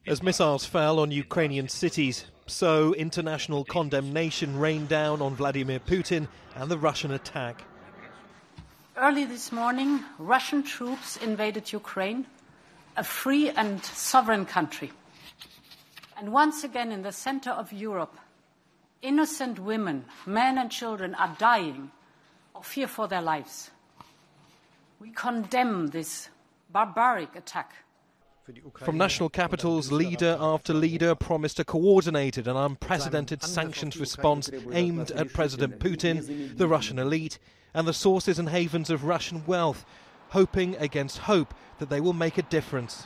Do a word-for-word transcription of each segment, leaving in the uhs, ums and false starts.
As missiles fell on Ukrainian cities, so international condemnation rained down on Vladimir Putin and the Russian attack. Early this morning, Russian troops invaded Ukraine, a free and sovereign country. And once again, in the center of Europe, innocent women, men and children are dying of fear for their lives. We condemn this barbaric attack. From national capitals, leader after leader promised a coordinated and unprecedented sanctions response aimed at President Putin, the Russian elite, and the sources and havens of Russian wealth, hoping against hope that they will make a difference.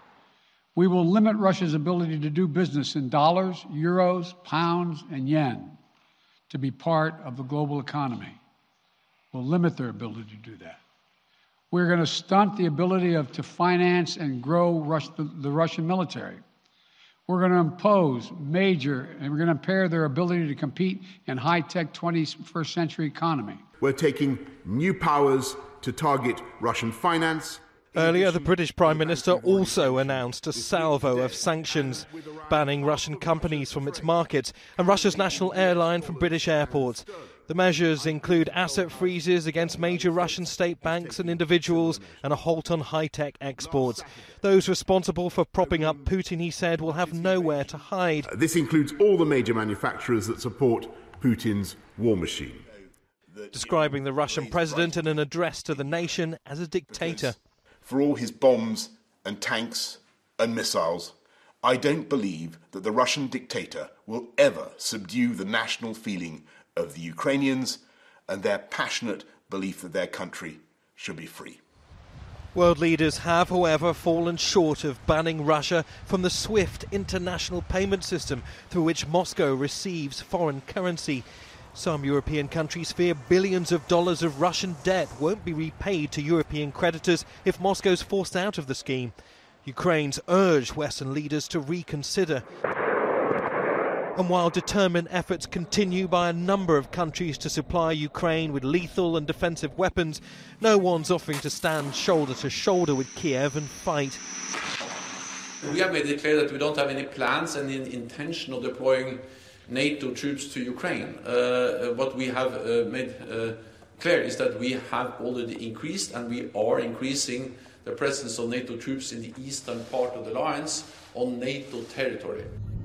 We will limit Russia's ability to do business in dollars, euros, pounds, and yen to be part of the global economy. We'll limit their ability to do that. We're going to stunt the ability of to finance and grow Rus- the, the Russian military. We're going to impose major, and we're going to impair their ability to compete in high-tech twenty-first century economy. We're taking new powers to target Russian finance. Earlier, the British Prime Minister also announced a salvo of sanctions, banning Russian companies from its markets and Russia's national airline from British airports. The measures include asset freezes against major Russian state banks and individuals and a halt on high-tech exports. Those responsible for propping up Putin, he said, will have nowhere to hide. This includes all the major manufacturers that support Putin's war machine. Describing the Russian president in an address to the nation as a dictator. For all his bombs and tanks and missiles, I don't believe that the Russian dictator will ever subdue the national feeling of the Ukrainians and their passionate belief that their country should be free. World leaders have, however, fallen short of banning Russia from the SWIFT international payment system through which Moscow receives foreign currency. Some European countries fear billions of dollars of Russian debt won't be repaid to European creditors if Moscow's forced out of the scheme. Ukraine's urged Western leaders to reconsider. And while determined efforts continue by a number of countries to supply Ukraine with lethal and defensive weapons, no one's offering to stand shoulder to shoulder with Kiev and fight. We have made it clear that we don't have any plans and any intention of deploying NATO troops to Ukraine. Uh, what we have uh, made uh, clear is that we have already increased and we are increasing the presence of NATO troops in the eastern part of the alliance on NATO territory.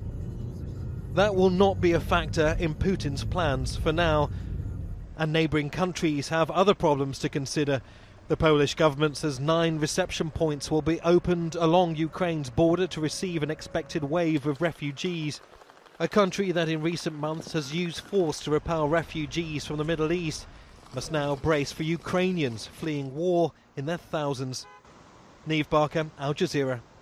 That will not be a factor in Putin's plans for now, and neighbouring countries have other problems to consider. The Polish government says nine reception points will be opened along Ukraine's border to receive an expected wave of refugees. A country that in recent months has used force to repel refugees from the Middle East must now brace for Ukrainians fleeing war in their thousands. Niamh Barker, Al Jazeera.